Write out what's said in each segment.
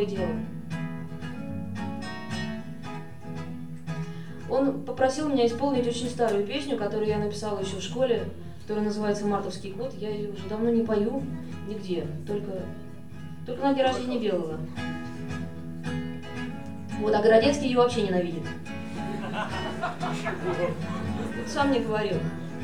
правое дело. Он попросил меня исполнить очень старую песню, которую я написала еще в школе, которая называется «Мартовский кот». Я ее уже давно не пою нигде, только на день рождения Белого. Вот, а Городецкий ее вообще ненавидит. Сам мне говорил.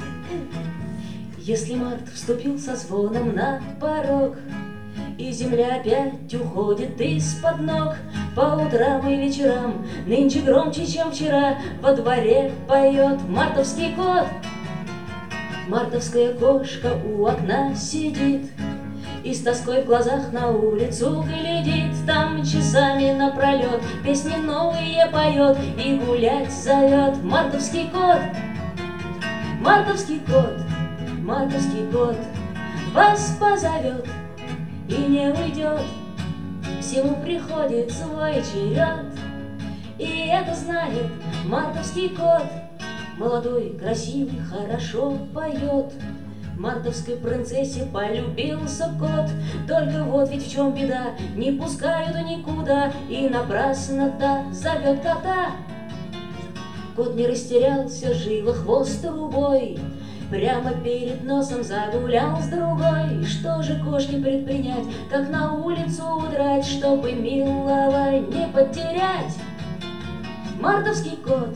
Если март вступил со звоном на порог, и земля опять уходит из-под ног, по утрам и вечерам нынче громче, чем вчера, во дворе поет мартовский кот. Мартовская кошка у окна сидит и с тоской в глазах на улицу глядит. Там часами напролет песни новые поет и гулять зовет мартовский кот. Мартовский кот, мартовский кот вас позовет и не уйдет. Всему приходит свой черед, и это знает мартовский кот. Молодой, красивый, хорошо поет. Мартовской принцессе полюбился кот. Только вот ведь в чем беда, не пускают никуда, и напрасно та зовет кота. Кот не растерялся, живо хвост трубой прямо перед носом загулял с другой. Что же кошке предпринять, как на улицу удрать, чтобы милого не потерять? Мартовский кот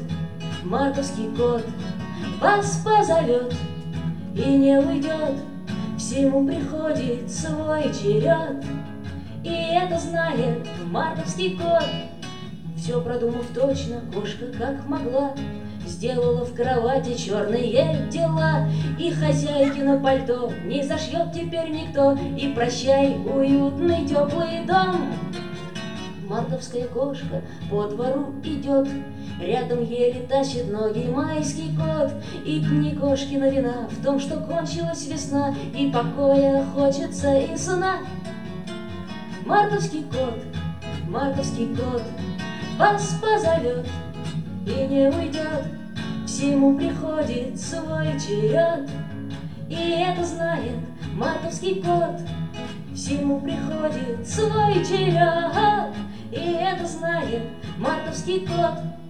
вас позовет и не уйдет. Всему приходит свой черед, и это знает мартовский кот. Все продумав точно, кошка как могла сделала в кровати черные дела, и хозяйкино пальто не зашьет теперь никто, и прощай, уютный теплый дом. Мартовская кошка по двору идет, рядом еле тащит ноги майский кот. И не кошкина вина в том, что кончилась весна, и покоя хочется, и сна. Мартовский кот вас позовет и не уйдет. Всему приходит свой черед, и это знает мартовский кот. Всему приходит свой черед, и это знает мартовский кот.